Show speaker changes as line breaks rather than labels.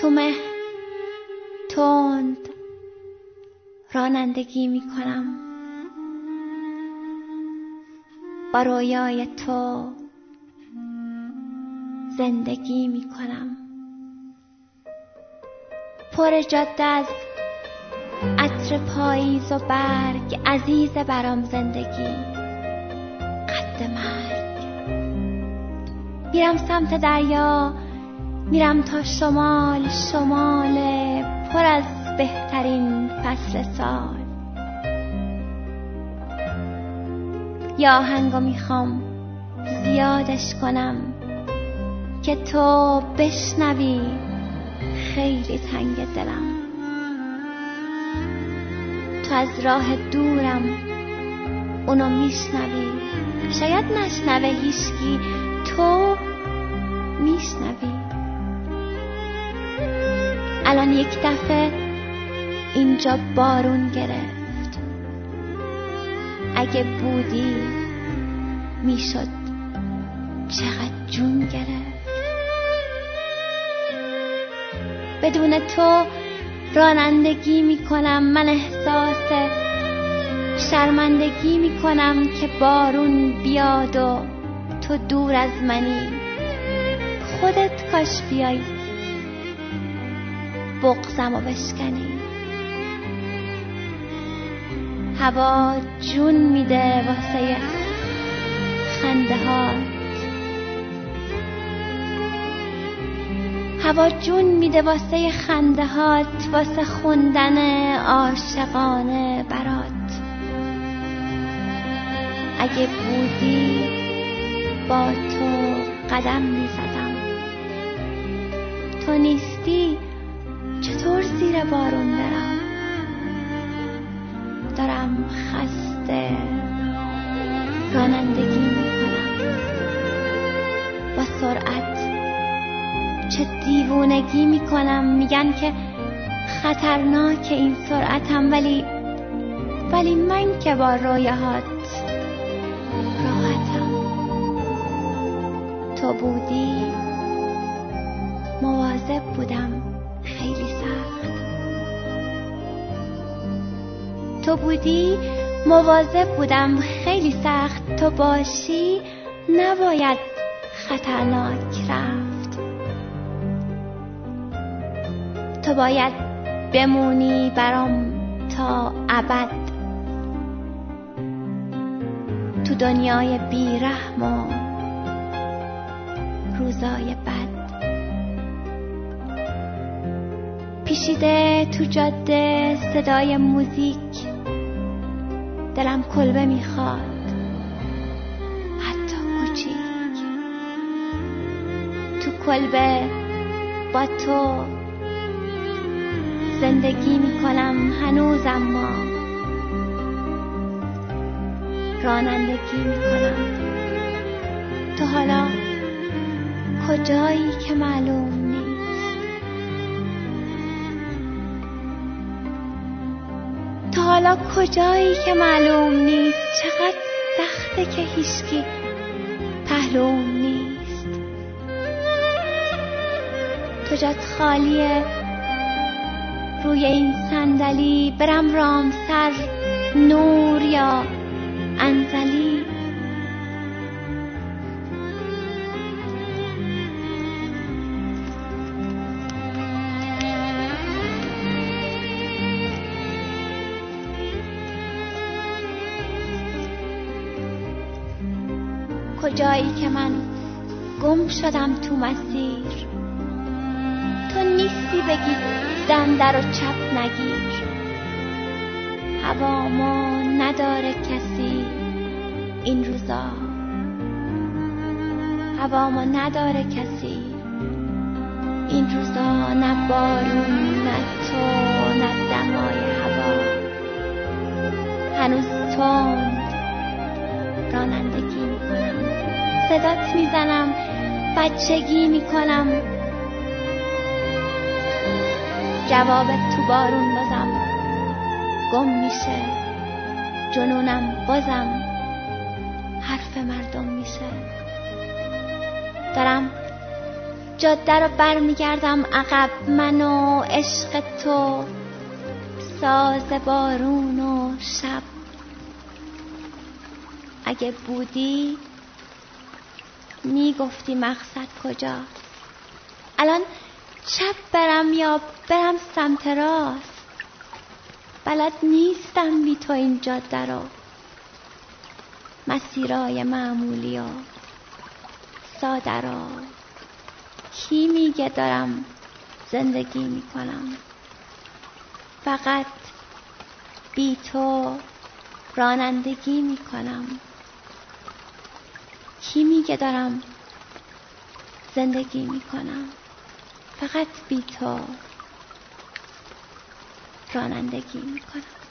تو مه تند رانندگی می کنم، با رویای تو زندگی می کنم. پر جاده از عطر پاییز و برگ، عزیز برام زندگی قد مرگ. میرم سمت دریا، میرم تا شمال، شمال پر از بهترین فصل سال. یا آهنگو میخوام زیادش کنم که تو بشنوی خیلی تنگ دلم. تو از راه دورم اونو میشنوی، شاید نشنوه هیچکی، تو میشنوی. الان یک دفعه اینجا بارون گرفت، اگه بودی میشد چقدر جون گرفت. بدون تو رانندگی میکنم، من احساس شرمندگی میکنم که بارون بیاد و تو دور از منی. خودت کاش بیای بغضمو بشکنی. هوا جون میده واسه خنده هات، هوا جون میده واسه خنده هات، واسه خوندن عاشقانه برات. اگه بودی با تو قدم میزدم، تو نیستی چطور زیر بارون برم؟ دارم خسته رانندگی میکنم با سرعت، چه دیوونگی میکنم. میگن که خطرناک این سرعتم، ولی من که با رویاهات راحتم. تو بودی مواظب بودم خیلی سخت، تو بودی مواظب بودم خیلی سخت. تو باشی نباید خطرناک رفت، تو باید بمونی برام تا ابد تو دنیای بیرحم و روزای بد. پیچیده تو جاده صدای موزیک، دلم کلبه میخواد حتی کوچیک. تو کلبه با تو زندگی میکنم هنوز، اما رانندگی میکنم. تو حالا کجایی که معلوم نیست، تو حالا کجایی که معلوم نیست. چقدر سخته که هیچکی پهلوم نیست. تو جات خالیه روی این صندلی، برم رامسر، نور یا انزلی. کجایی که من گم شدم تو مسیر، تو نیستی بگی دم در و چپ نگیر. هوامو نداره کسی این روزا، هوامو نداره کسی این روزا. نه بارون، نه تو، نه دمای هوا. هنوز تند رانندگی میکنم، صدات میزنم، بچگی میکنم. جوابت تو بارون بازم گم میشه، جنونم بازم حرف مردم میشه. دارم جاده رو برمیگردم عقب، من و عشق تو، ساز بارون و شب. اگه بودی میگفتی مقصد کجاست. الان چپ برم یا برم سمت راست، بلد نیستم بی تو این جاده رو. مسیرای معمولی و ساده رو، کی میگه دارم زندگی میکنم؟ فقط بی تو رانندگی میکنم. کی میگه دارم زندگی میکنم؟ فقط بی تو رانندگی میکنم.